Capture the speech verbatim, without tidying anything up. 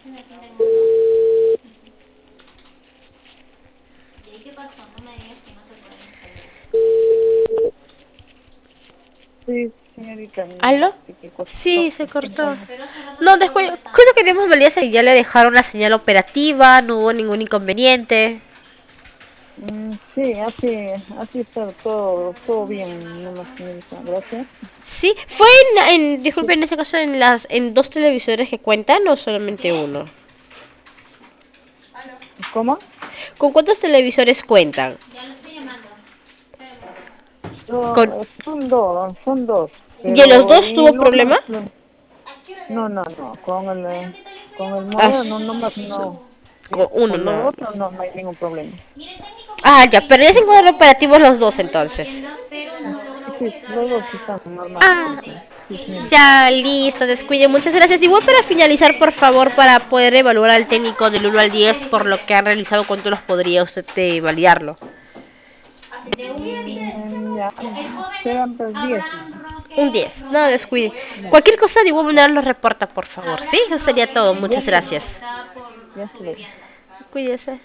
Sí, señorita, no ¿Aló? sé qué cosa Sí, pasó. se cortó. Aló. No, después, justo queríamos validar si ya le dejaron la señal operativa, no hubo ningún inconveniente. Mm, sí, así, así está todo, todo bien, nomás, señorita, gracias. Sí, fue en, en Sí. disculpe, en ese caso en las, en dos televisores que cuentan o solamente uno. ¿Cómo? ¿Con cuántos televisores cuentan? Con, No, son dos, son dos, ¿y en los pero dos en tuvo el uno, problema? no, no, no, no, con el, eh, con el Ah, moderno nomás no, con pero uno con lo nada. otro no, no hay ningún problema. Ah, ya, pero ya se encuentran operativos los dos entonces. Sí, los dos están normales, Ah, sí, sí, señorita. ya, listo, descuide. Muchas gracias. Igual para finalizar, por favor, para poder evaluar al técnico del uno al diez por lo que han realizado, ¿cuánto los podría usted eh, validarlo? Mm, ya, serán pues diez. Un diez. No, descuide. Ya, Cualquier cosa de igual manera lo reporta, por favor. Sí, eso sería todo. ya Muchas está, gracias. ya está. Cuídese.